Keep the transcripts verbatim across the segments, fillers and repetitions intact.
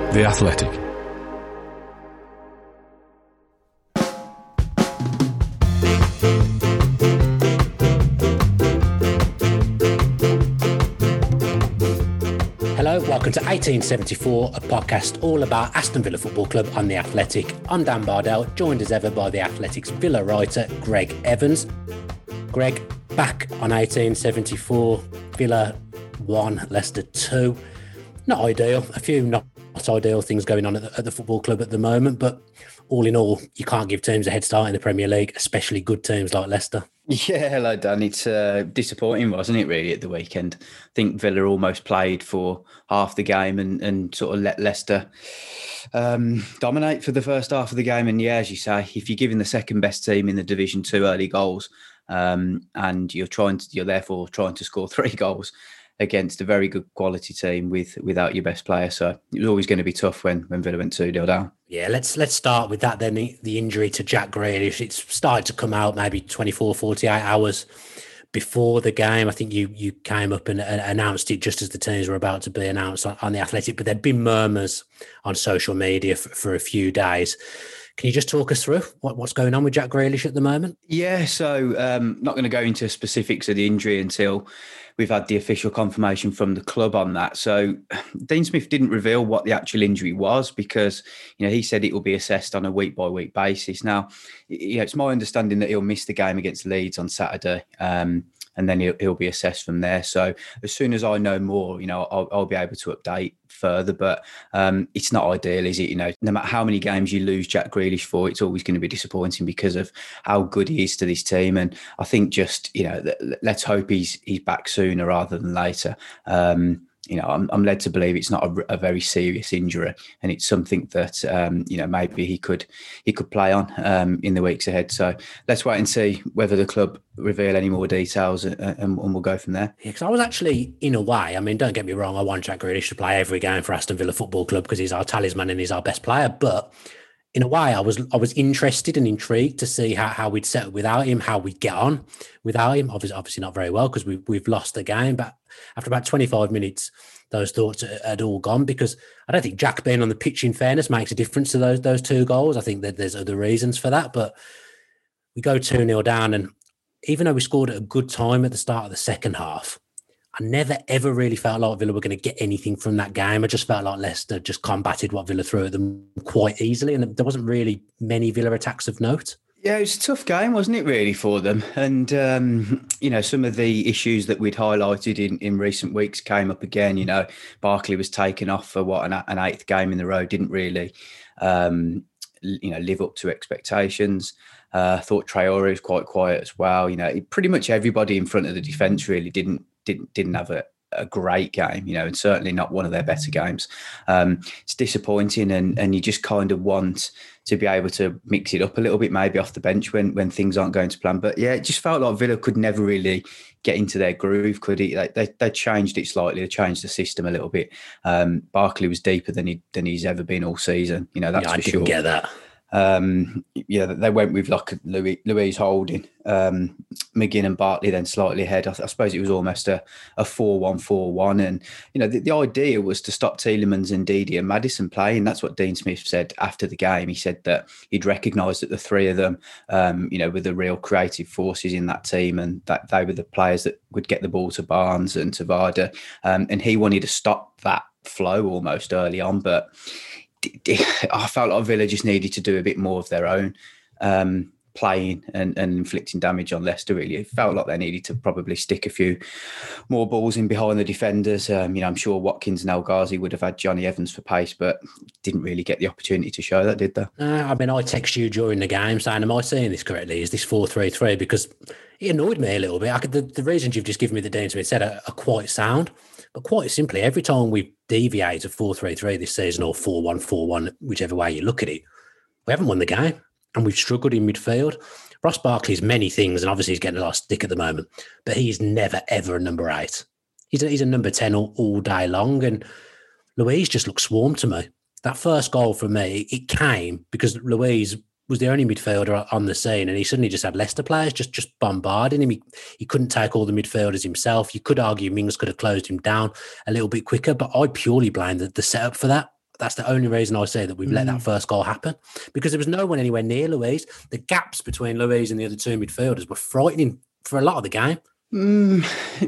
The Athletic. Hello, welcome to eighteen seventy-four, a podcast all about Aston Villa Football Club on The Athletic. I'm Dan Bardell, joined as ever by The Athletic's Villa writer, Greg Evans. Greg, back on eighteen seventy-four, Villa one, Leicester two. Not ideal, a few not ideal things going on at the, at the football club at the moment, but all in all, you can't give teams a head start in the Premier League, especially good teams like Leicester. Yeah, hello, Dan. It's uh, disappointing, wasn't it, really, at the weekend? I think Villa almost played for half the game and, and sort of let Leicester um, dominate for the first half of the game. And yeah, as you say, if you're giving the second best team in the Division Two early goals um, and you're trying to, you're therefore trying to score three goals against a very good quality team with without your best player. So it was always going to be tough when, when Villa went two nil down. Yeah, let's let's start with that then, the, the injury to Jack Grealish. It's started to come out maybe twenty-four, forty-eight hours before the game. I think you you came up and uh, announced it just as the teams were about to be announced on, on The Athletic, but there'd been murmurs on social media for, for a few days. Can you just talk us through what, what's going on with Jack Grealish at the moment? Yeah, so um, not going to go into specifics of the injury until we've had the official confirmation from the club on that. So Dean Smith didn't reveal what the actual injury was because, you know, he said it will be assessed on a week by week basis. Now, you know, it's my understanding that he'll miss the game against Leeds on Saturday. Um, and then he'll, he'll be assessed from there. So as soon as I know more, you know, I'll, I'll be able to update further. But um, it's not ideal, is it? You know, no matter how many games you lose Jack Grealish for, it's always going to be disappointing because of how good he is to this team. And I think just, you know, let's hope he's he's back sooner rather than later. Um, you know, I'm, I'm led to believe it's not a, a very serious injury, and it's something that um, you know, maybe he could he could play on um, in the weeks ahead. So let's wait and see whether the club reveal any more details, and, and, and we'll go from there. Yeah, because I was actually, in a way, I mean, don't get me wrong, I want Jack Grealish to play every game for Aston Villa Football Club because he's our talisman and he's our best player. But in a way, I was I was interested and intrigued to see how, how we'd settle without him, how we'd get on without him. Obviously, obviously not very well because we, we've lost the game. But after about twenty-five minutes, those thoughts had all gone because I don't think Jack being on the pitch, in fairness, makes a difference to those those two goals. I think that there's other reasons for that. But we go two nil down, and even though we scored at a good time at the start of the second half, I never, ever really felt like Villa were going to get anything from that game. I just felt like Leicester just combated what Villa threw at them quite easily, and there wasn't really many Villa attacks of note. Yeah, it was a tough game, wasn't it, really, for them? And, um, you know, some of the issues that we'd highlighted in, in recent weeks came up again. You know, Barkley was taken off for, what, an, an eighth game in the row, didn't really, um, you know, live up to expectations. I uh, thought Traore was quite quiet as well. You know, pretty much everybody in front of the defence really didn't didn't didn't have a, a great game, you know, and certainly not one of their better games. Um, it's disappointing, and and you just kind of want to be able to mix it up a little bit, maybe off the bench when when things aren't going to plan. But yeah, it just felt like Villa could never really get into their groove, could he? They they, they changed it slightly, they changed the system a little bit. Um, Barkley was deeper than he than he's ever been all season, you know, that's yeah, for I didn't sure. get that. Um, yeah, they went with like Louis, Louise Holding, um, McGinn and Bartley then slightly ahead. I, I suppose it was almost a, a four one four one. And, you know, the, the idea was to stop Tielemans and Ndidi and Maddison playing. That's what Dean Smith said after the game. He said that he'd recognised that the three of them, um, you know, were the real creative forces in that team, and that they were the players that would get the ball to Barnes and to Varda. Um, and he wanted to stop that flow almost early on, but I felt like Villa just needed to do a bit more of their own um, playing and, and inflicting damage on Leicester, really. It felt like they needed to probably stick a few more balls in behind the defenders. Um, you know, I'm sure Watkins and El Ghazi would have had Johnny Evans for pace, but didn't really get the opportunity to show that, did they? Uh, I mean, I text you during the game saying, am I saying this correctly? Is this four three three? Because it annoyed me a little bit. I could, the, the reasons you've just given me that Dean Smith said are, are quite sound. But quite simply, every time we deviate to four three three this season, or four one four one, whichever way you look at it, we haven't won the game, and we've struggled in midfield. Ross Barkley's many things, and obviously he's getting a lot of stick at the moment, but he's never, ever a number eight. He's a, he's a number ten all, all day long, and Louise just looks swarmed to me. That first goal for me, it came because Louise was the only midfielder on the scene, and he suddenly just had Leicester players just, just bombarding him. He, he couldn't take all the midfielders himself. You could argue Mings could have closed him down a little bit quicker, but I purely blame the, the setup for that. That's the only reason I say that we've mm. let that first goal happen, because there was no one anywhere near Luiz. The gaps between Luiz and the other two midfielders were frightening for a lot of the game. Mm.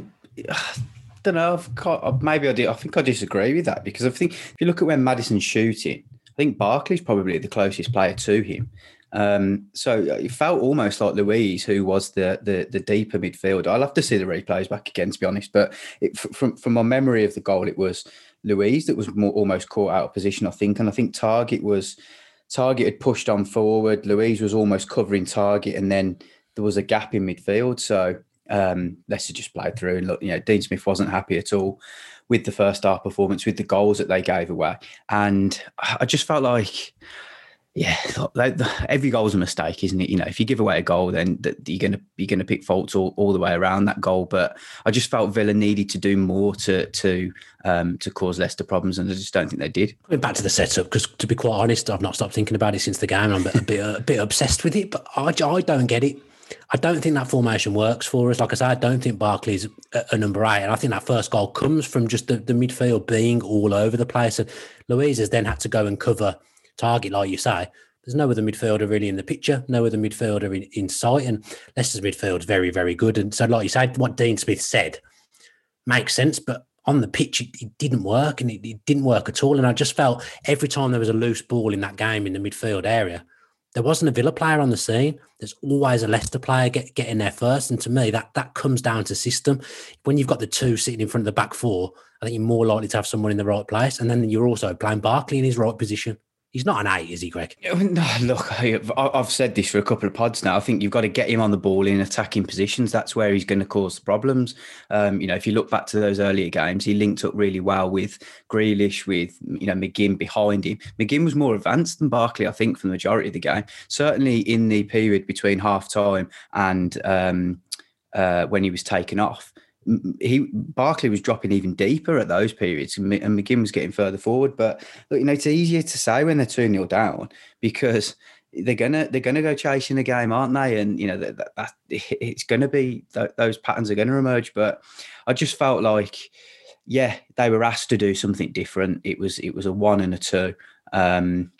I don't know. I've, maybe I do. I think I disagree with that, because I think if you look at when Maddison's shooting, I think Barkley's probably the closest player to him. Um, so it felt almost like Luiz, who was the the, the deeper midfielder. I'll have to see the replays back again, to be honest. But it, from from my memory of the goal, it was Luiz that was more, almost caught out of position, I think. And I think Targett was Targett had pushed on forward. Luiz was almost covering Targett, and then there was a gap in midfield. So um, Leicester just played through. And look, you know, Dean Smith wasn't happy at all with the first half performance, with the goals that they gave away. And I just felt like, yeah, every goal is a mistake, isn't it? You know, if you give away a goal, then you're going to you're going to pick faults all, all the way around that goal. But I just felt Villa needed to do more to to um, to cause Leicester problems, and I just don't think they did. Going back to the setup, because to be quite honest, I've not stopped thinking about it since the game. I'm a bit a bit, a bit obsessed with it, but I, I don't get it. I don't think that formation works for us. Like I said, I don't think Barkley's a, a number eight, and I think that first goal comes from just the, the midfield being all over the place. And Luiz has then had to go and cover Targett, like you say. There's no other midfielder really in the picture, no other midfielder in, in sight, and Leicester's midfield is very, very good. And so, like you said, what Dean Smith said makes sense, but on the pitch, it, it didn't work, and it, it didn't work at all. And I just felt every time there was a loose ball in that game in the midfield area, there wasn't a Villa player on the scene. There's always a Leicester player get, getting there first. And to me, that that comes down to system. When you've got the two sitting in front of the back four, I think you're more likely to have someone in the right place. And then you're also playing Barkley in his right position. He's not an eight, is he, Greg? No, look, I've said this for a couple of pods now. I think you've got to get him on the ball in attacking positions. That's where he's going to cause problems. Um, you know, if you look back to those earlier games, he linked up really well with Grealish, with, you know, McGinn behind him. McGinn was more advanced than Barkley, I think, for the majority of the game. Certainly in the period between half-time and um, uh, when he was taken off. He Barkley was dropping even deeper at those periods, and McGinn was getting further forward. But look, you know, it's easier to say when they're two nil down, because they're gonna they're gonna go chasing the game, aren't they? And you know that, that, that it's gonna be those patterns are going to emerge. But I just felt like, yeah, they were asked to do something different. It was it was a one and a two, um,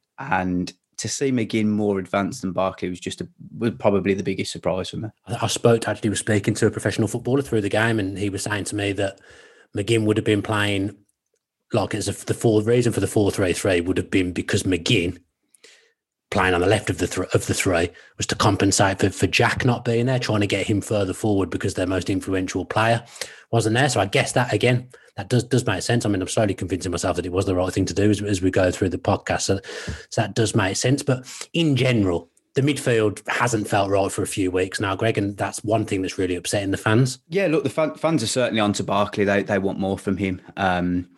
and to see McGinn more advanced than Barkley was just a, was probably the biggest surprise for me. I spoke actually was speaking to a professional footballer through the game, and he was saying to me that McGinn would have been playing like as a, the full reason for the four three three would have been because McGinn playing on the left of the th- of the three was to compensate for, for Jack not being there, trying to get him further forward because their most influential player wasn't there. So I guess that again, that does does make sense. I mean, I'm slowly convincing myself that it was the right thing to do as, as we go through the podcast. So, so that does make sense. But in general, the midfield hasn't felt right for a few weeks now, Greg, and that's one thing that's really upsetting the fans. Yeah, look, the fan, fans are certainly on to Barkley. They they want more from him. Um,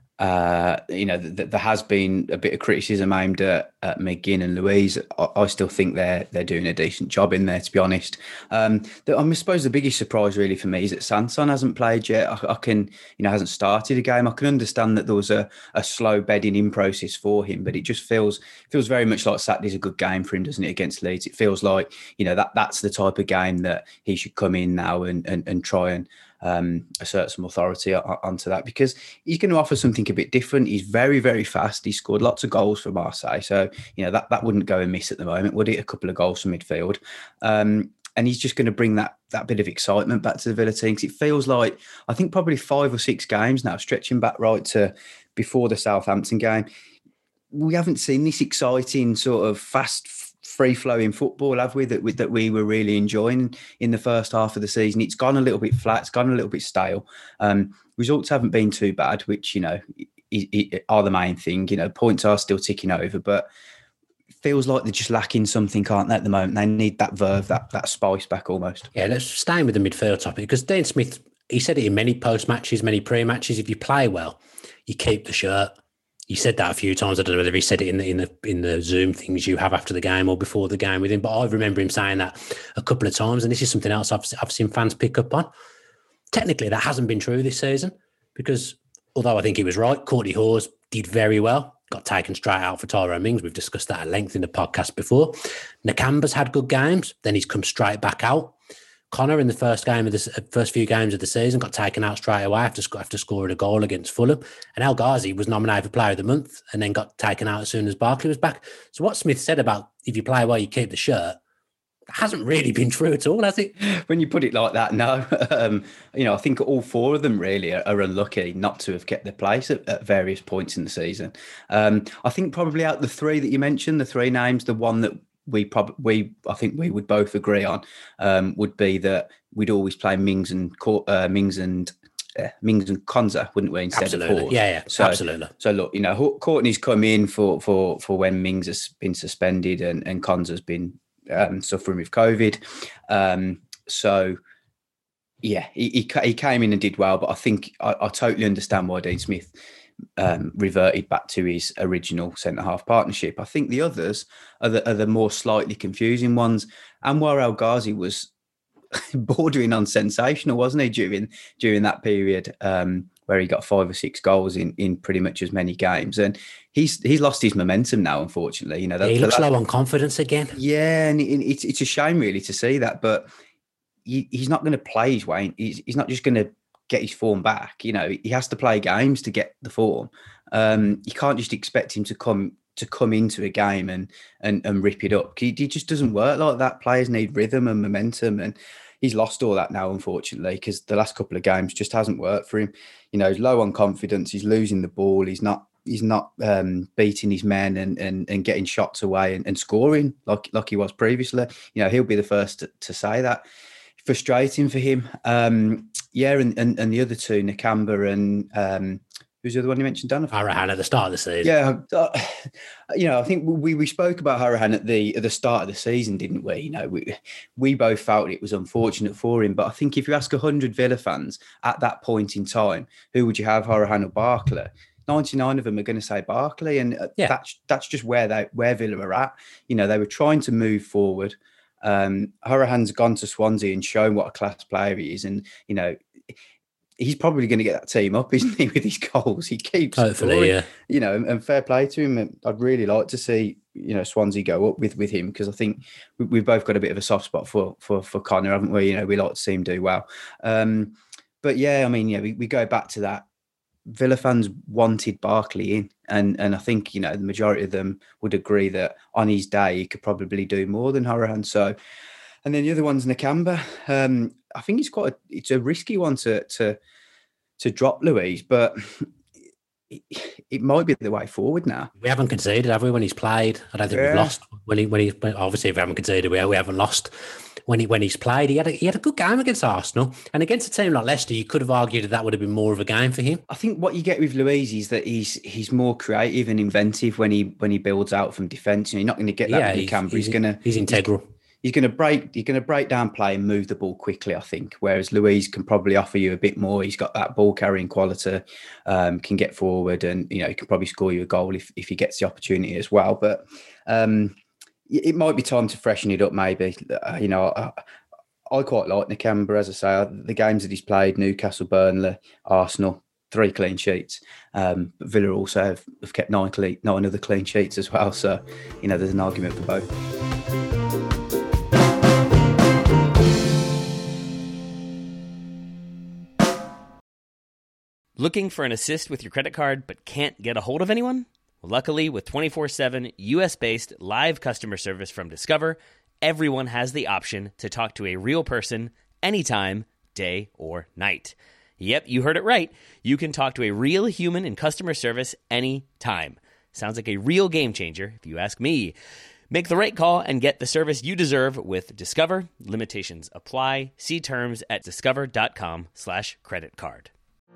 uh, you know, th- th- there has been a bit of criticism aimed at, at McGinn and Luiz. I, I still think they're they're doing a decent job in there, to be honest. Um, the, I suppose the biggest surprise really for me is that Sanson hasn't played yet. I, I can, you know, hasn't started a game. I can understand that there was a, a slow bedding in process for him, but it just feels feels very much like Saturday's a good game for him, doesn't it, against Leeds? It feels like, you know, that that's the type of game that he should come in now and and, and try and um, assert some authority onto that, because he's going to offer something a bit different. He's very, very fast. He scored lots of goals for Marseille. So, you know, that, that wouldn't go amiss at the moment, would it? A couple of goals from midfield. Um, and he's just going to bring that that bit of excitement back to the Villa team. 'Cause it feels like, I think probably five or six games now, stretching back right to before the Southampton game, we haven't seen this exciting sort of fast, free-flowing football, have we, that we, that we were really enjoying in the first half of the season. It's gone a little bit flat. It's gone a little bit stale. Um, results haven't been too bad, which, you know, it, it are the main thing. You know, points are still ticking over, but it feels like they're just lacking something, can't they, at the moment? They need that verve, that that spice back almost. Yeah, let's stay with the midfield topic, because Dean Smith, he said it in many post-matches, many pre-matches, if you play well, you keep the shirt. He said that a few times. I don't know whether he said it in the in the in the Zoom things you have after the game or before the game with him, but I remember him saying that a couple of times. And this is something else I've I've seen fans pick up on. Technically, that hasn't been true this season, because although I think he was right, Courtney Hawes did very well. Got taken straight out for Tyrone Mings. We've discussed that at length in the podcast before. Nakamba's had good games, then he's come straight back out. Connor in the first game of the first few games of the season got taken out straight away after, after scoring a goal against Fulham. And El Ghazi was nominated for Player of the Month and then got taken out as soon as Barkley was back. So what Smith said about if you play well, you keep the shirt, hasn't really been true at all, has it? When you put it like that, no. Um, you know, I think all four of them really are, are unlucky not to have kept their place at, at various points in the season. Um, I think probably out the three that you mentioned, the three names, the one that we probably, we I think we would both agree on um, would be that we'd always play Mings and uh, Mings and uh, Mings and Konza, wouldn't we? Instead absolutely. of Hort. Yeah, yeah, so, absolutely. So look, you know, Courtney's come in for for for when Mings has been suspended and and Konza's been um, suffering with COVID. Um, so yeah, he, he he came in and did well, but I think I, I totally understand why Dean Smith Um, reverted back to his original centre-half partnership. I think the others are the, are the more slightly confusing ones. Anwar El Ghazi was bordering on sensational, wasn't he, during during that period um, where he got five or six goals in, in pretty much as many games. And he's he's lost his momentum now, unfortunately. You know, yeah, he looks low on confidence again. Yeah, and it, it's it's a shame really to see that, but he, he's not going to play his way. He's, he's not just going to get his form back. You know, he has to play games to get the form. Um, you can't just expect him to come to come into a game and and, and rip it up. He, he just doesn't work like that. Players need rhythm and momentum, and he's lost all that now, unfortunately, because the last couple of games just hasn't worked for him. You know, he's low on confidence. He's losing the ball. He's not he's not um, beating his men and and, and getting shots away and, and scoring like like he was previously. You know, he'll be the first to, to say that. Frustrating for him. Um, yeah, and, and and the other two, Nakamba and um, who's the other one you mentioned, Dan? Harahan at the start of the season. Yeah, uh, you know, I think we we spoke about Harahan at the at the start of the season, didn't we? You know, we we both felt it was unfortunate for him, but I think if you ask a hundred Villa fans at that point in time, who would you have, Harahan or Barkley? ninety-nine of them are going to say Barkley, and yeah. that's that's just where they where Villa are at. You know, they were trying to move forward. Um, Harahan's gone to Swansea and shown what a class player he is, and you know he's probably going to get that team up, isn't he, with his goals? He keeps hopefully, scoring, yeah. You know, and, and fair play to him. And I'd really like to see you know Swansea go up with with him, because I think we, we've both got a bit of a soft spot for for for Connor, haven't we? You know, we like to see him do well. Um, but yeah, I mean, yeah, we, we go back to that. Villa fans wanted Barkley in, and and I think you know the majority of them would agree that on his day he could probably do more than Harahan. So, and then the other one's Nakamba. Um, I think it's quite a, it's a risky one to to to drop Louise, but it, it might be the way forward now. We haven't conceded, have we? When he's played, I don't think yeah. we've lost. When he when he obviously if we haven't conceded, we we haven't lost. When he when he's played, he had a, he had a good game against Arsenal, and against a team like Leicester, you could have argued that that would have been more of a game for him. I think what you get with Louise is that he's he's more creative and inventive when he when he builds out from defence. You know, you're not going to get that yeah, with Nakamba. He's, he's going to he's integral. He's, he's going to break. You're going to break down play and move the ball quickly, I think. Whereas Louise can probably offer you a bit more. He's got that ball carrying quality, um, can get forward, and you know he can probably score you a goal if if he gets the opportunity as well. But um, it might be time to freshen it up, maybe. Uh, you know. I, I quite like Nakamba, as I say. The games that he's played, Newcastle, Burnley, Arsenal, three clean sheets. Um, but Villa also have, have kept nine, clean, nine other clean sheets as well. So, you know, there's an argument for both. Looking for an assist with your credit card but can't get a hold of anyone? Well, luckily, with twenty-four seven U S-based live customer service from Discover, everyone has the option to talk to a real person anytime, day or night. Yep, you heard it right. You can talk to a real human in customer service anytime. Sounds like a real game changer, if you ask me. Make the right call and get the service you deserve with Discover. Limitations apply. See terms at discover.com slash credit card.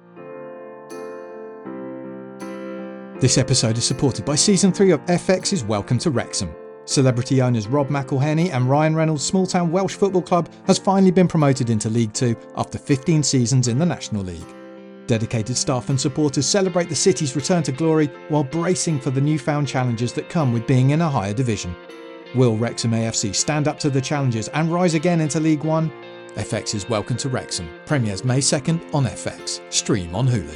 This episode is supported by Season three of F X's Welcome to Wrexham. Celebrity owners Rob McElhenney and Ryan Reynolds' small-town Welsh football club has finally been promoted into League Two after fifteen seasons in the National League. Dedicated staff and supporters celebrate the city's return to glory while bracing for the newfound challenges that come with being in a higher division. Will Wrexham A F C stand up to the challenges and rise again into League One? F X's Welcome to Wrexham premieres May second on F X. Stream on Hulu.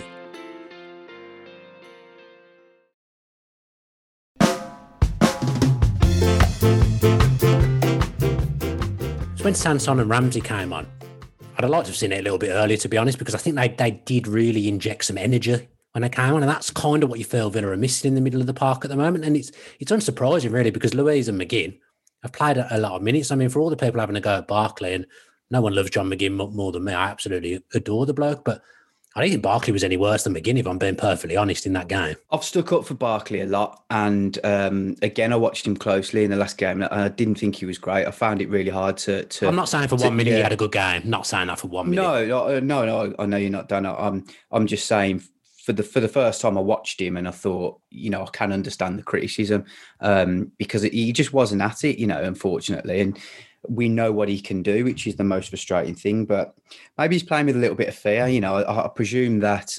when Sanson and Ramsey came on, I'd have liked to have seen it a little bit earlier, to be honest, because I think they they did really inject some energy when they came on, and that's kind of what you feel Villa are missing in the middle of the park at the moment. And it's it's unsurprising, really, because Louise and McGinn have played a, a lot of minutes. I mean, for all the people having a go at Barkley, and no one loves John McGinn more than me, I absolutely adore the bloke, but I don't think Barkley was any worse than McGinn, if I'm being perfectly honest, in that game. I've stuck up for Barkley a lot. And um, again, I watched him closely in the last game. And I didn't think he was great. I found it really hard to... to I'm not saying for to, one minute yeah. he had a good game. Not saying that for one minute. No, no, no, no I know you're not done. I'm, I'm just saying for the for the first time I watched him and I thought, you know, I can understand the criticism um, because it, he just wasn't at it, you know, unfortunately. And we know what he can do, which is the most frustrating thing. But maybe he's playing with a little bit of fear. You know, I, I presume that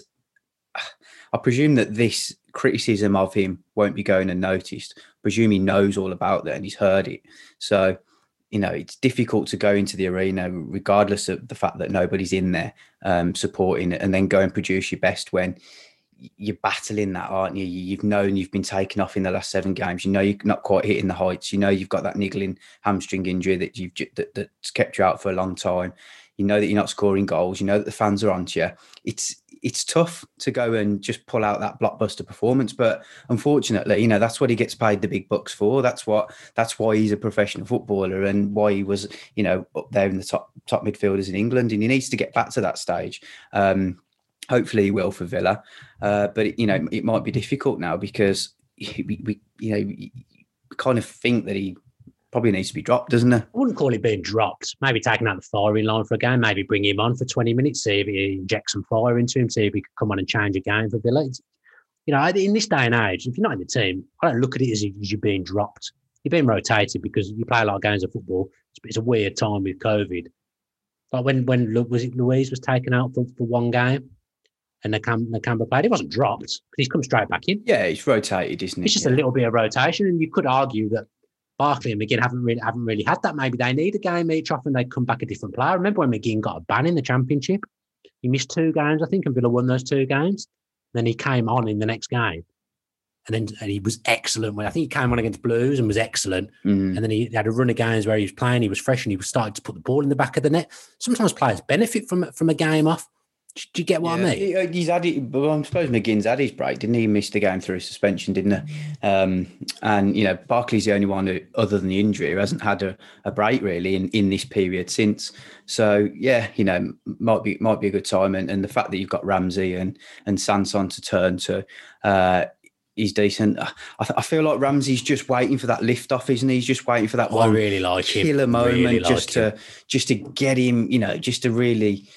I presume that this criticism of him won't be going unnoticed. I presume he knows all about that and he's heard it. So, you know, it's difficult to go into the arena regardless of the fact that nobody's in there um, supporting it, and then go and produce your best when you're battling that, aren't you? You've known you've been taken off in the last seven games. You know you're not quite hitting the heights. You know you've got that niggling hamstring injury that you've that, that's kept you out for a long time. You know that you're not scoring goals. You know that the fans are onto you. It's it's tough to go and just pull out that blockbuster performance, but unfortunately, you know that's what he gets paid the big bucks for. That's what that's why he's a professional footballer and why he was, you know, up there in the top top midfielders in England. And he needs to get back to that stage. Um, Hopefully he will for Villa, uh, but it, you know it might be difficult now because we, we you know we kind of think that he probably needs to be dropped, doesn't it? I wouldn't call it being dropped. Maybe taking out the firing line for a game. Maybe bring him on for twenty minutes, see if he injects some fire into him, see if he can come on and change a game for Villa. It's, you know, in this day and age, if you're not in the team, I don't look at it as if you're being dropped. You're being rotated because you play a lot of games of football. It's, it's a weird time with COVID. Like when when was it Louise was taken out for, for one game. And Nakamba played, he wasn't dropped because he's come straight back in. Yeah, he's rotated, isn't he? It's just yeah. a little bit of rotation, and you could argue that Barkley and McGinn haven't really haven't really had that. Maybe they need a game each off, and they come back a different player. I remember when McGinn got a ban in the Championship, he missed two games, I think, and Villa won those two games. Then he came on in the next game, and then and he was excellent. When I think he came on against Blues and was excellent, mm. and then he had a run of games where he was playing, he was fresh, and he was starting to put the ball in the back of the net. Sometimes players benefit from from a game off. Do you get what yeah, I mean? He's had it, but I suppose McGinn's had his break, didn't he? He missed the game through suspension, didn't he? Um, and, you know, Barkley's the only one who, other than the injury, who hasn't had a, a break really in, in this period since. So, yeah, you know, might be might be a good time. And, and the fact that you've got Ramsey and, and Sanson to turn to uh, is decent. I, I feel like Ramsey's just waiting for that lift off, isn't he? He's just waiting for that oh, one I really like killer him. moment really just like to just to get him, you know, just to really...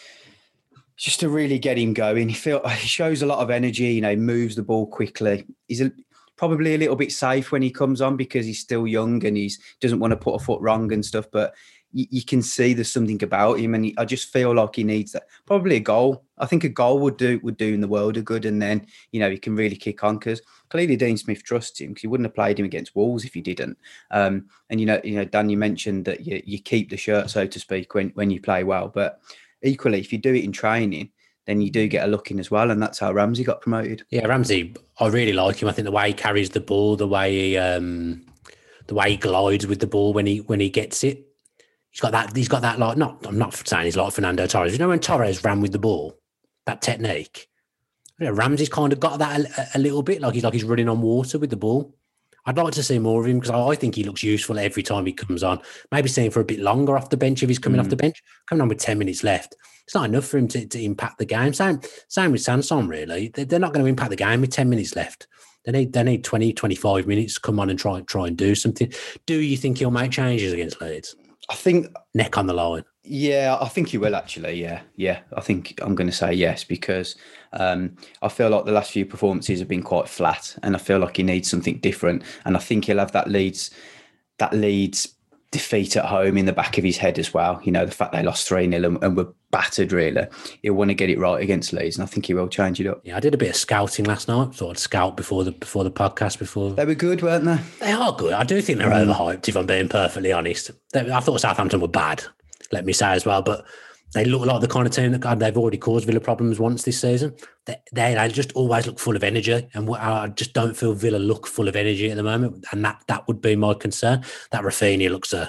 Just to really get him going. He feel he shows a lot of energy, you know, moves the ball quickly. He's a, probably a little bit safe when he comes on because he's still young and he's doesn't want to put a foot wrong and stuff. But you, you can see there's something about him, and he, I just feel like he needs that. Probably a goal. I think a goal would do would do in the world of good, and then you know he can really kick on because clearly Dean Smith trusts him because he wouldn't have played him against Wolves if he didn't. Um, and you know, you know, Dan, you mentioned that you you keep the shirt, so to speak, when when you play well, but equally, if you do it in training, then you do get a look in as well. And that's how Ramsey got promoted. Yeah, Ramsey, I really like him. I think the way he carries the ball, the way he um, the way he glides with the ball when he when he gets it. He's got that, he's got that like not I'm not saying he's like Fernando Torres. You know when Torres ran with the ball, that technique. You know, Ramsey's kind of got that a, a little bit, like he's like he's running on water with the ball. I'd like to see more of him because I, I think he looks useful every time he comes on. Maybe see him for a bit longer off the bench if he's coming mm. off the bench. Coming on with ten minutes left, it's not enough for him to, to impact the game. Same, same with Sanson, really. They, they're not going to impact the game with ten minutes left. They need they need twenty, twenty-five minutes to come on and try, try and do something. Do you think he'll make changes against Leeds? I think... Neck on the line. Yeah, I think he will actually. Yeah, yeah. I think I'm going to say yes because um, I feel like the last few performances have been quite flat, and I feel like he needs something different. And I think he'll have that Leeds, that Leeds defeat at home in the back of his head as well. You know, the fact they lost three nil and, and were battered. Really, he'll want to get it right against Leeds, and I think he will change it up. Yeah, I did a bit of scouting last night. Thought I'd scout before the before the podcast. Before they were good, weren't they? They are good. I do think they're mm. overhyped. If I'm being perfectly honest, they, I thought Southampton were bad. Let me say as well, but they look like the kind of team that God, they've already caused Villa problems once this season. They, they, they just always look full of energy, and I just don't feel Villa look full of energy at the moment, and that that would be my concern. That Rafinha looks a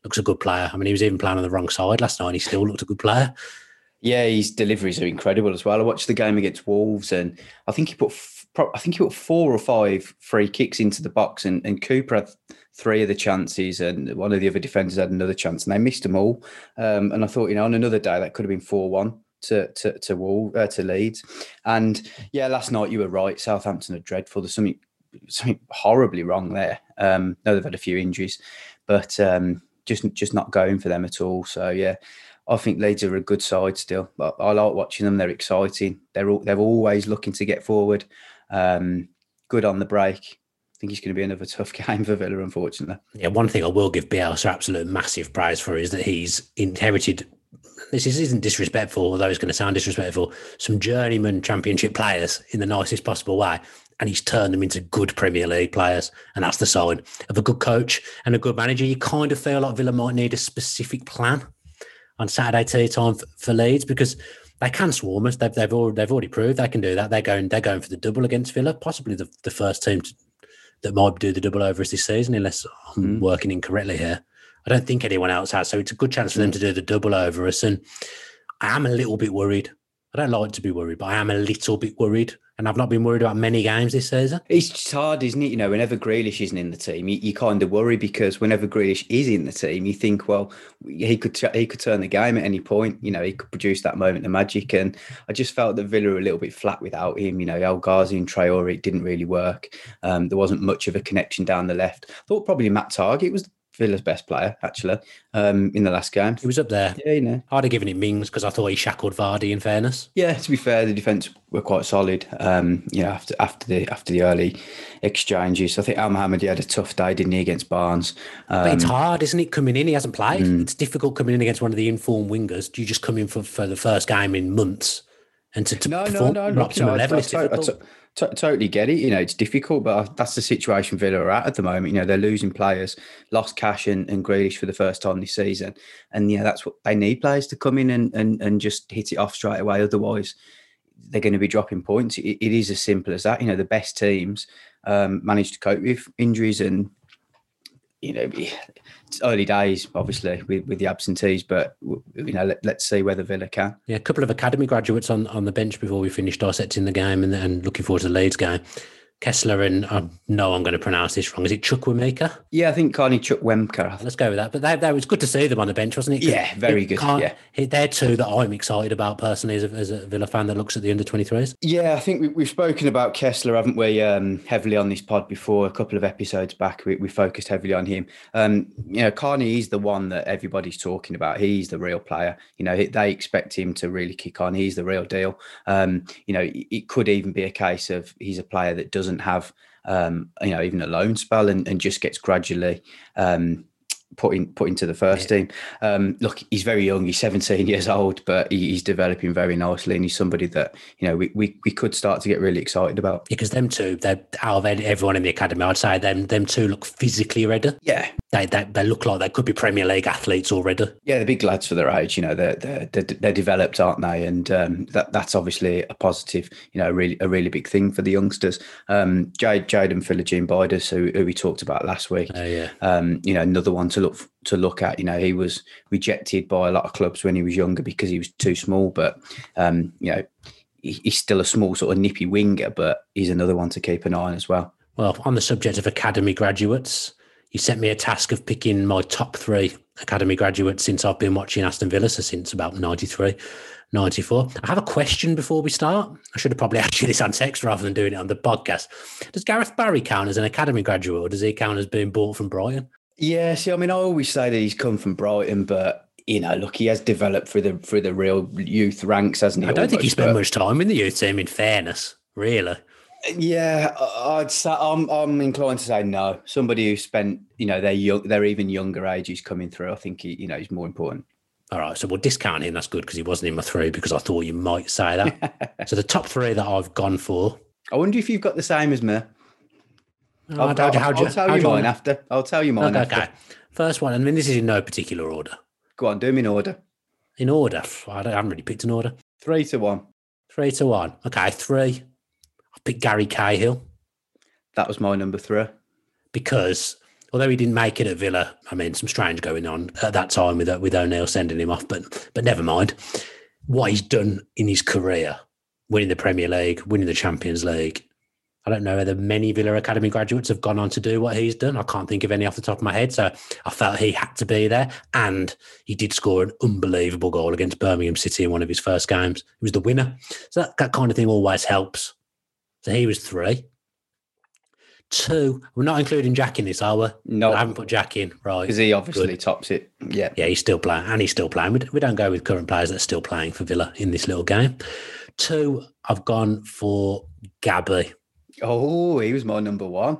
looks a good player. I mean, he was even playing on the wrong side last night and he still looked a good player. Yeah, his deliveries are incredible as well. I watched the game against Wolves and I think he put I think he put four or five free kicks into the box and, and Cooper had three of the chances and one of the other defenders had another chance and they missed them all. Um, and I thought, you know, on another day that could have been four one to to to, Wall, uh, to Leeds. And yeah, last night you were right. Southampton are dreadful. There's something something horribly wrong there. Um, I know they've had a few injuries, but um, just just not going for them at all. So yeah, I think Leeds are a good side still. But I like watching them. They're exciting. They're all, they're always looking to get forward. Um, good on the break. I think it's going to be another tough game for Villa, unfortunately. Yeah, one thing I will give Bielsa absolute massive praise for is that he's inherited. This isn't disrespectful, although it's going to sound disrespectful. Some journeyman Championship players in the nicest possible way. And he's turned them into good Premier League players. And that's the sign of a good coach and a good manager. You kind of feel like Villa might need a specific plan on Saturday tea time for, for Leeds because they can swarm us. They've, they've, already, they've already proved they can do that. They're going they're going for the double against Villa, possibly the, the first team to, that might do the double over us this season, unless I'm mm. working incorrectly here. I don't think anyone else has. So it's a good chance for them to do the double over us. And I am a little bit worried. I don't like to be worried, but I am a little bit worried. And I've not been worried about many games this season. It's just hard, isn't it? You know, whenever Grealish isn't in the team, you, you kind of worry because whenever Grealish is in the team, you think, well, he could he could turn the game at any point. You know, he could produce that moment of magic. And I just felt that Villa were a little bit flat without him. You know, El Ghazi and Traore, it didn't really work. Um, there wasn't much of a connection down the left. I thought probably Matt Targett was Villa's best player, actually, um, in the last game. He was up there. Yeah, you know. I'd have given him Mings because I thought he shackled Vardy, in fairness. Yeah, to be fair, the defence were quite solid, um, you know, after after the after the early exchanges. I think Al Mohamed, he had a tough day, didn't he, against Barnes? Um, but it's hard, isn't it, coming in? He hasn't played. Mm. It's difficult coming in against one of the informed wingers. Do you just come in for, for the first game in months and to, to no, perform no, no, no, optimum no, level? I, It's I, difficult. I, I, T- totally get it. You know, it's difficult, but that's the situation Villa are at at the moment. You know, they're losing players, lost Cash and, and Grealish for the first time this season. And, you know, that's what they need, players to come in and, and, and just hit it off straight away. Otherwise, they're going to be dropping points. It, it is as simple as that. You know, the best teams um, manage to cope with injuries and, you know, it's early days, obviously, with, with the absentees, but, you know, let, let's see whether Villa can. Yeah, a couple of academy graduates on, on the bench before we finish dissecting the game and, and looking forward to the Leeds game. Kessler and, I know I'm going to pronounce this wrong, is it Chukwuemeka? Yeah, I think Carney Chukwuemeka. Let's go with that. But that, that was good to see them on the bench, wasn't it? Yeah, very good, yeah. They're two that I'm excited about personally as a, as a Villa fan that looks at the under twenty-threes. Yeah, I think we, we've spoken about Kessler, haven't we, um, heavily on this pod before. A couple of episodes back, we, we focused heavily on him. Um, you know, Carney is the one that everybody's talking about. He's the real player. You know, they expect him to really kick on. He's the real deal. Um, you know, it, it could even be a case of he's a player that doesn't have Um, you know, even a loan spell and, and just gets gradually um, put, in, put into the first yeah. team. Um, look, he's very young. He's seventeen years old, but he, he's developing very nicely. And he's somebody that, you know, we, we, we could start to get really excited about. Yeah, because them two, they're out of everyone in the academy, I'd say them them two look physically ready. Yeah. They, they they look like they could be Premier League athletes already. Yeah, they're big lads for their age. You know, they're they're, they're, they're developed, aren't they? And um, that that's obviously a positive. You know, a really a really big thing for the youngsters. Um, Jade Jaden Philogene Bidas, who, who we talked about last week. Oh yeah. Um, you know, another one to look to look at. You know, he was rejected by a lot of clubs when he was younger because he was too small. But um, you know, he, he's still a small sort of nippy winger, but he's another one to keep an eye on as well. Well, on the subject of academy graduates, you sent me a task of picking my top three academy graduates since I've been watching Aston Villa, so since about ninety-three, ninety-four. I have a question before we start. I should have probably asked you this on text rather than doing it on the podcast. Does Gareth Barry count as an academy graduate or does he count as being bought from Brighton? Yeah, see, I mean, I always say that he's come from Brighton, but, you know, look, he has developed through the through the real youth ranks, hasn't he? I don't almost, think he spent but... much time in the youth team, in fairness, really. Yeah, I'd say I'm I'm inclined to say no. Somebody who spent, you know, their young, their even younger ages coming through, I think he, you know, he's more important. All right, so we'll discount him. That's good because he wasn't in my three because I thought you might say that. So the top three that I've gone for. I wonder if you've got the same as me. Oh, I'll, I'll, I'll, you, I'll tell you mine after. I'll tell you mine okay, after. Okay, first one, I mean, this is in no particular order. Go on, do them in order. In order? I, don't, I haven't really picked an order. Three to one. Three to one. Okay, three. I picked Gary Cahill. That was my number three. Because although he didn't make it at Villa, I mean, some strange going on at that time with with O'Neill sending him off, but but never mind. What he's done in his career, winning the Premier League, winning the Champions League. I don't know whether many Villa Academy graduates have gone on to do what he's done. I can't think of any off the top of my head. So I felt he had to be there. And he did score an unbelievable goal against Birmingham City in one of his first games. He was the winner. So that, that kind of thing always helps. So he was three. Two, we're not including Jack in this, are we? No. I haven't put Jack in, right. Because he obviously Good. tops it. Yeah. Yeah, he's still playing. And he's still playing. We, we don't go with current players that are still playing for Villa in this little game. Two, I've gone for Gabby. Oh, he was my number one.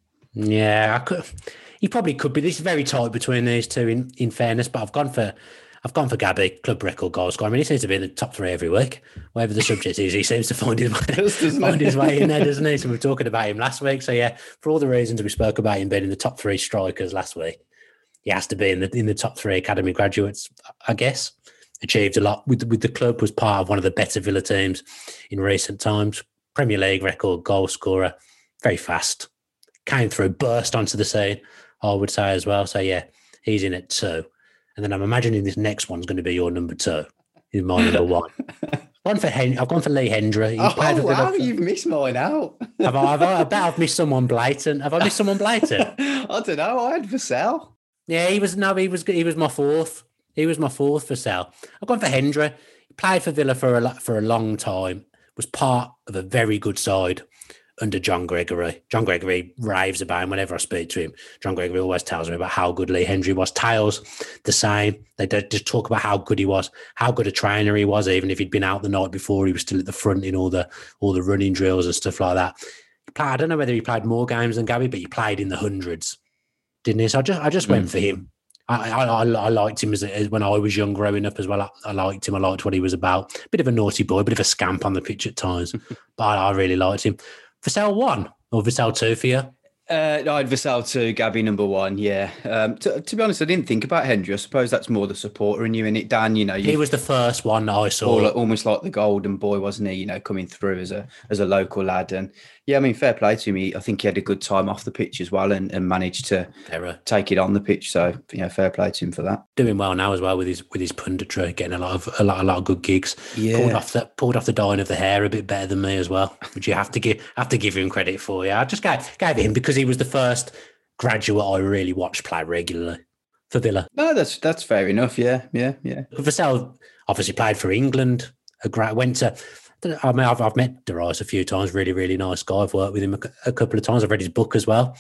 Yeah, I could. He probably could be. This is very tight between these two. In, in fairness, but I've gone for, I've gone for Gabby, club record goal scorer. I mean, he seems to be in the top three every week. Whatever the subject is, he seems to find his way, find his way in there, doesn't he? So we were talking about him last week. So yeah, for all the reasons we spoke about him being in the top three strikers last week, he has to be in the in the top three academy graduates. I guess achieved a lot with with the club. Was part of one of the better Villa teams in recent times. Premier League record goal scorer, very fast, came through, burst onto the scene, I would say as well. So yeah, he's in at two. And then I'm imagining this next one's going to be your number two. He's my number one. I've gone for, Hen- I've gone for Lee Hendry. He's Oh, played with wow, Villa. you've missed mine out. Have I, have I, I bet I've missed someone blatant. Have I missed someone blatant? I don't know. I had Vassell. Yeah, he was, no, he was, he was my fourth. He was my fourth for Sal. I've gone for Hendry. He played for Villa for a, for a long time. Was part of a very good side under John Gregory. John Gregory raves about him whenever I speak to him. John Gregory always tells me about how good Lee Hendry was. Tales, the same. They just talk about how good he was, how good a trainer he was, even if he'd been out the night before, he was still at the front in all the all the running drills and stuff like that. He played, I don't know whether he played more games than Gabby, but he played in the hundreds, didn't he? So I just, I just mm. went for him. I, I, I liked him as, as when I was young growing up as well. I, I liked him. I liked what he was about. Bit of a naughty boy, bit of a scamp on the pitch at times, but I, I really liked him. Vassell one or Vassell two for you? Uh, I had Vassell two, Gabby number one, yeah. Um, to, to be honest, I didn't think about Hendry. I suppose that's more the supporter in you, and it, Dan, you know. You, he was the first one that I saw. All, almost like the golden boy, wasn't he, you know, coming through as a as a local lad. And yeah, I mean, fair play to him. He, I think he had a good time off the pitch as well and, and managed to Error. take it on the pitch. So, you know, fair play to him for that. Doing well now as well with his with his punditry, getting a lot of a lot, a lot of good gigs. Yeah. Pulled off the pulled off the dyeing of the hair a bit better than me as well, which you have to give have to give him credit for. Yeah, I just gave, gave it him because he was the first graduate I really watched play regularly for Villa. No, that's that's fair enough. Yeah, yeah, yeah. Vassell obviously played for England. A great went to. I mean, I've, I've met Darius a few times. Really, really nice guy. I've worked with him a, a couple of times. I've read his book as well.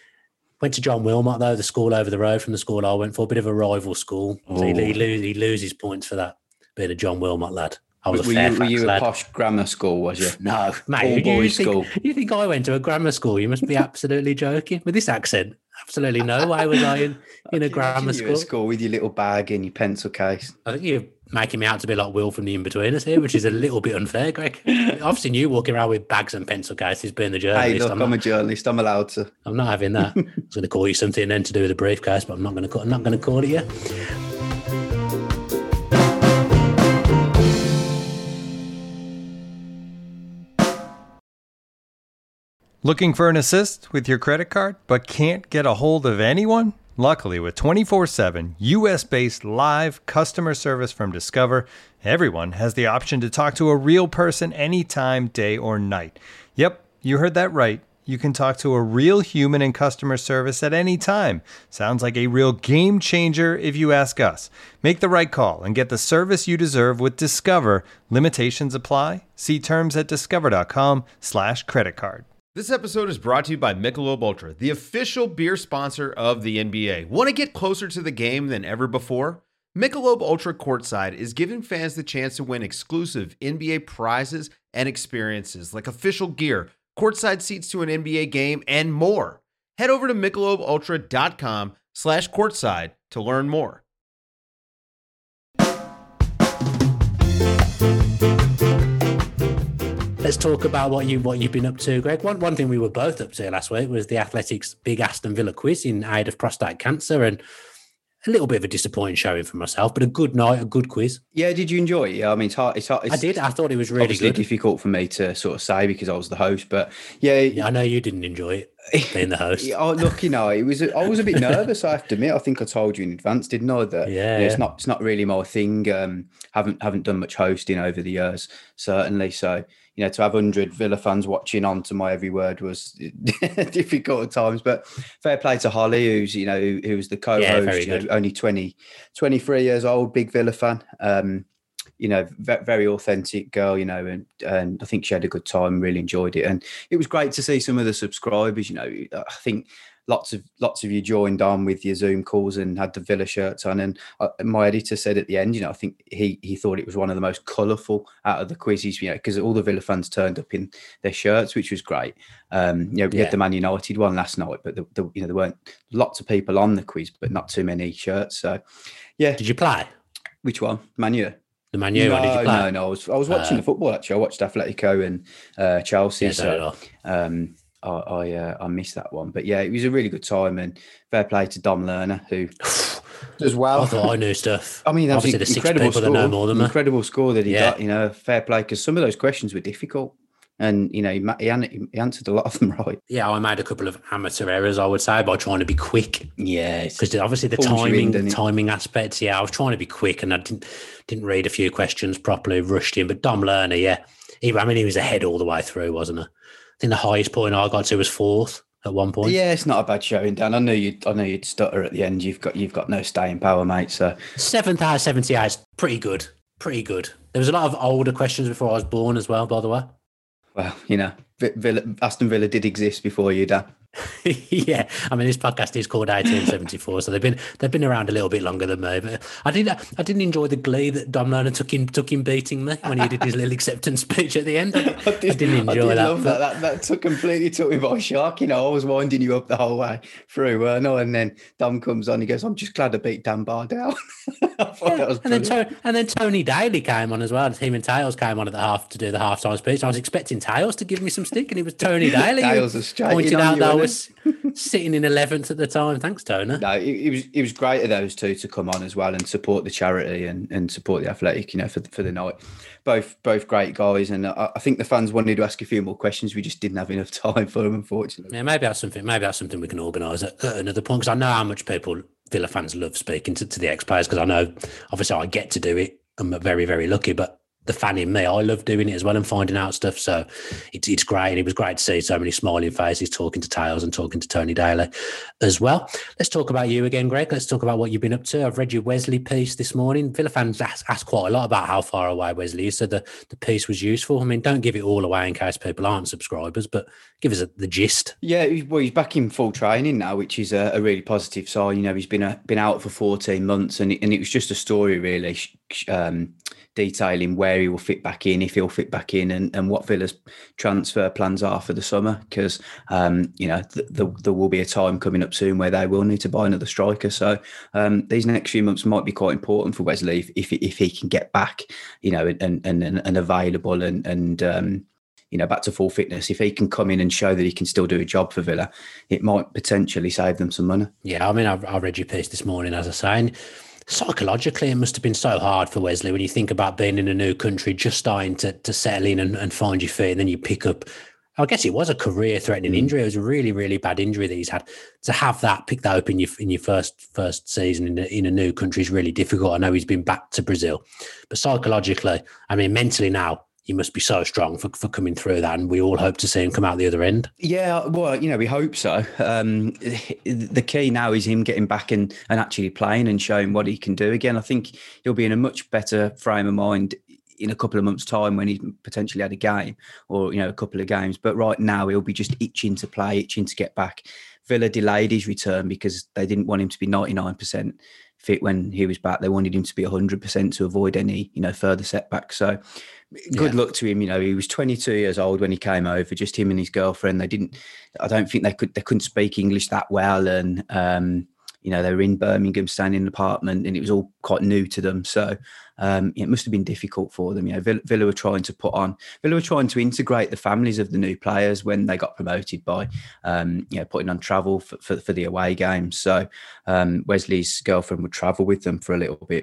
Went to John Wilmot though, the school over the road from the school I went for. A bit of a rival school. So he, he, lose, he loses points for that. Being a John Wilmot lad. I was were a Fairfax you, were you lad. a posh grammar school, was you? No, mate. All you, you, boys think, school. you think I went to a grammar school? You must be absolutely joking. With this accent, absolutely no way was I in, in a grammar you school. at school with your little bag and your pencil case. I think you're making me out to be like Will from the In-Betweeners here, which is a little bit unfair, Greg. I've seen you walking around with bags and pencil cases being the journalist. Hey, look, I'm, I'm not, a journalist. I'm allowed to. I'm not having that. I was going to call you something then to do with a briefcase, but I'm not going to. I'm not going to call it you. Looking for an assist with your credit card, but can't get a hold of anyone? Luckily, with twenty-four seven U S-based live customer service from Discover, everyone has the option to talk to a real person anytime, day or night. Yep, you heard that right. You can talk to a real human in customer service at any time. Sounds like a real game changer if you ask us. Make the right call and get the service you deserve with Discover. Limitations apply. See terms at discover.com slash credit card. This episode is brought to you by Michelob Ultra, the official beer sponsor of the N B A. Want to get closer to the game than ever before? Michelob Ultra Courtside is giving fans the chance to win exclusive N B A prizes and experiences like official gear, courtside seats to an N B A game, and more. Head over to michelobultra.com slash courtside to learn more. Let's talk about what you what you've been up to, Greg. One one thing we were both up to last week was the Athletics Big Aston Villa quiz in aid of prostate cancer, and a little bit of a disappointing showing for myself, but a good night, a good quiz. Yeah, did you enjoy it? Yeah, I mean, it's hard. It's hard. It's I did. I thought it was really obviously good. difficult for me to sort of say because I was the host, but yeah, yeah, I know you didn't enjoy it. being the host. Oh, look, you know, it was. I was a bit nervous. I have to admit. I think I told you in advance, didn't I? That Yeah, you know, it's yeah. not. It's not really my thing. Um, haven't haven't done much hosting over the years, certainly. So you know, to have hundred Villa fans watching on to my every word was difficult at times. But fair play to Holly, who's you know who, who was the co-host, Yeah, very you know, good. only twenty, twenty-three years old, big Villa fan. Um, you know, ve- very authentic girl, you know, and, and I think she had a good time, really enjoyed it. And it was great to see some of the subscribers, you know, I think lots of lots of you joined on with your Zoom calls and had the Villa shirts on. And uh, my editor said at the end, you know, I think he he thought it was one of the most colourful out of the quizzes, you know, because all the Villa fans turned up in their shirts, which was great. Um, you know, we Yeah. had the Man United one last night, but the, the, you know, there weren't lots of people on the quiz, but not too many shirts. So, yeah. Did you play Which one? Man U? the Man U no, one? Did you play? no, no. I was I was watching Uh, the football actually. I watched Atletico and uh, Chelsea. Yeah, so did so I. um, I I, uh, I missed that one, but yeah, it was a really good time. And fair play to Dom Lerner who as well. I thought I knew stuff. I mean, that was obviously an the six incredible people score. that know more than me. Incredible score that he Yeah. got. You know, fair play because some of those questions were difficult, and you know he, ma- he, an- he answered a lot of them right. Yeah, I made a couple of amateur errors, I would say, by trying to be quick. Yeah, Because obviously the pulls you in, timing, doesn't it? timing aspects. Yeah, I was trying to be quick, and I didn't didn't read a few questions properly, rushed in. But Dom Lerner, yeah, he, I mean, he was ahead all the way through, wasn't he? I think the highest point I got to was fourth at one point. Yeah, it's not a bad showing, Dan. I knew you'd I knew you'd stutter at the end. You've got you've got no staying power, mate. So Seventh out of seventy-eight is pretty good, pretty good. There was a lot of older questions before I was born as well, by the way. well, you know, Vi- Villa, Aston Villa did exist before you, Dan. Yeah, I mean, this podcast is called eighteen seventy-four, so they've been they've been around a little bit longer than me. But I did I didn't enjoy the glee that Dom Lerner took in took in beating me when he did his little acceptance speech at the end. I, I didn't enjoy I did that. love that. That that took completely took me by shock. You know, I was winding you up the whole way through, weren't I? And then Dom comes on. He goes, "I'm just glad I beat Dan Bardell." I thought Yeah, that was and then brilliant. to- and then Tony Daly came on as well. Him and Tails came on at the half to do the halftime speech. I was expecting Tails to give me some stick, and it was Tony Daly. who Tails was straight pointed in on out you, that I wasn't was sitting in eleventh at the time. Thanks, Tony. No, it, it was it was great of those two to come on as well and support the charity and, and support the Athletic, you know, for the, for the night. Both both great guys, and I, I think the fans wanted to ask a few more questions. We just didn't have enough time for them, unfortunately. Yeah, maybe that's something. Maybe that's something we can organise at, at another point. Because I know how much people Villa fans love speaking to, to the ex-players. Because I know, obviously, I get to do it. I'm very, very lucky. But the fan in me, I love doing it as well and finding out stuff. So it's it's great. And it was great to see so many smiling faces talking to Tails and talking to Tony Daly as well. Let's talk about you again, Greg. Let's talk about what you've been up to. I've read your Wesley piece this morning. Villa fans ask, ask quite a lot about how far away Wesley is. So the, the piece was useful. I mean, don't give it all away in case people aren't subscribers, but give us a, the gist. Yeah, he's- well, he's back in full training now, which is a, a really positive sign. You know, he's been a, been out for fourteen months, and it, and it was just a story really, sh- sh- um, detailing where he will fit back in, if he'll fit back in, and, and what Villa's transfer plans are for the summer. Because um, you know, th- th- there will be a time coming up soon where they will need to buy another striker. So um, these next few months might be quite important for Wesley if if, if he can get back, you know, and and and, and available and and. Um, you know, back to full fitness. If he can come in and show that he can still do a job for Villa, it might potentially save them some money. Yeah, I mean, I, I read your piece this morning, as I say, and psychologically, it must have been so hard for Wesley when you think about being in a new country, just starting to, to settle in and, and find your feet, and then you pick up, I guess it was a career-threatening injury. It was a really, really bad injury that he's had. To have that, pick that up in your in your first first season in a, in a new country is really difficult. I know he's been back to Brazil, but psychologically, I mean, mentally now, he must be so strong for, for coming through that, and we all hope to see him come out the other end. Yeah, well, you know, we hope so. Um, the key now is him getting back and, and actually playing and showing what he can do again. I think he'll be in a much better frame of mind in a couple of months' time when he's potentially had a game or, you know, a couple of games. But right now, he'll be just itching to play, itching to get back. Villa delayed his return because they didn't want him to be ninety-nine percent fit when he was back. They wanted him to be one hundred percent to avoid any, you know, further setbacks. So good Yeah. luck to him. You know, he was twenty-two years old when he came over, just him and his girlfriend. They didn't, I don't think they could, they couldn't speak English that well. And, um, you know, they were in Birmingham, staying in an apartment, and it was all quite new to them. So um, it must have been difficult for them. You know, Villa, Villa were trying to put on, Villa were trying to integrate the families of the new players when they got promoted by, um, you know, putting on travel for, for, for the away games. So um, Wesley's girlfriend would travel with them for a little bit, but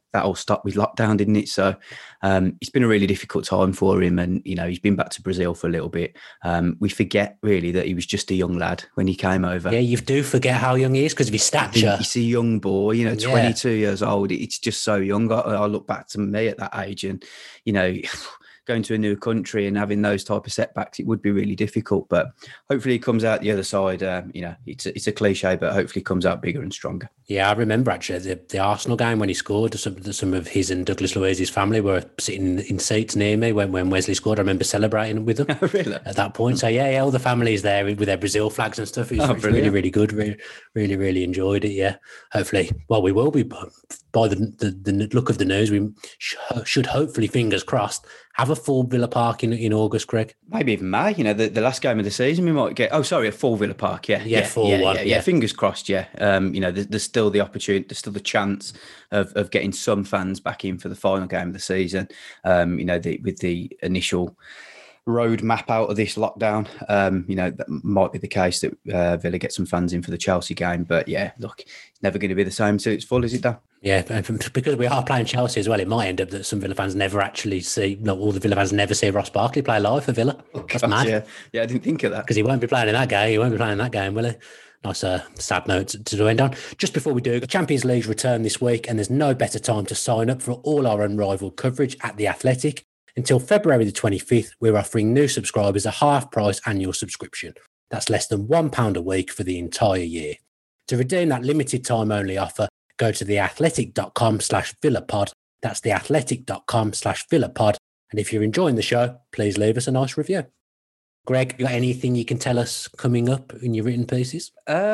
that all stopped with lockdown, didn't it? So um, it's been a really difficult time for him, and you know he's been back to Brazil for a little bit. Um, we forget really that he was just a young lad when he came over. Yeah, you do forget how young he is because of his stature. He's a young boy, you know, Yeah. twenty-two years old. It's just so young. I, I look back to me at that age, and you know. Going to a new country and having those type of setbacks, it would be really difficult. But hopefully he comes out the other side. Um, you know, it's a, it's a cliche, but hopefully he comes out bigger and stronger. Yeah, I remember actually the, the Arsenal game when he scored. Some, some of his and Douglas Luiz's family were sitting in seats near me when, when Wesley scored. I remember celebrating with them really? at that point. So yeah, yeah, all the families there with their Brazil flags and stuff. It was, Oh, it was really, really good. Really, really, really enjoyed it. Yeah, hopefully, well, we will be by the the, the look of the news. We sh- should hopefully, fingers crossed, have a full Villa Park in, in August, Greg. Maybe even May. You know, the, the last game of the season, we might get. Oh, sorry, a full Villa Park. Yeah, Yeah, full yeah, one, Yeah, yeah. yeah, fingers crossed. Yeah, um, you know, there's, there's still the opportunity, there's still the chance of of getting some fans back in for the final game of the season. Um, you know, the, with the initial road map out of this lockdown, um, you know, that might be the case that uh, Villa get some fans in for the Chelsea game. But yeah, look, it's never going to be the same till it's full, is it, Dan? Yeah, because we are playing Chelsea as well, it might end up that some Villa fans never actually see, no, all the Villa fans never see Ross Barkley play live for Villa. That's God, mad. Yeah, yeah, I didn't think of that. Because he won't be playing in that game. He won't be playing in that game, will he? Nice uh, sad note to, to end on. Just before we do, the Champions League's return this week, and there's no better time to sign up for all our unrivaled coverage at The Athletic. Until February the twenty-fifth, we're offering new subscribers a half-price annual subscription. That's less than one pound a week for the entire year. To redeem that limited time only offer, go to theathletic.com slash villapod. That's theathletic.com slash villapod. And if you're enjoying the show, please leave us a nice review. Greg, you got anything you can tell us coming up in your written pieces?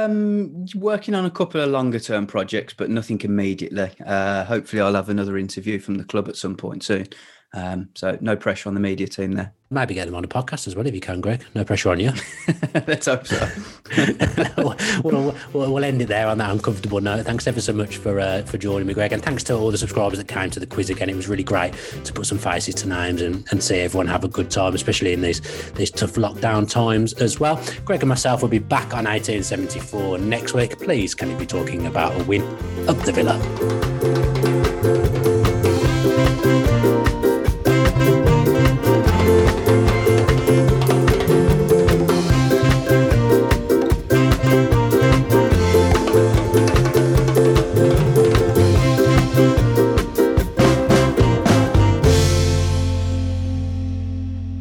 Um, working on a couple of longer term projects, but nothing immediately. Uh, hopefully I'll have another interview from the club at some point soon. Um, so no pressure on the media team there. Maybe get them on a podcast as well if you can, Greg. No pressure on you. Let's hope so. we'll, we'll, we'll end it there on that uncomfortable note. Thanks ever so much for uh, for joining me, Greg. And thanks to all the subscribers that came to the quiz again. It was really great to put some faces to names and, and see everyone have a good time, especially in these, these tough lockdown times as well. Greg and myself will be back on eighteen seventy-four next week. Please, can you be talking about a win up the Villa?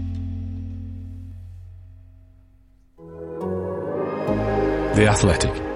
The Athletic.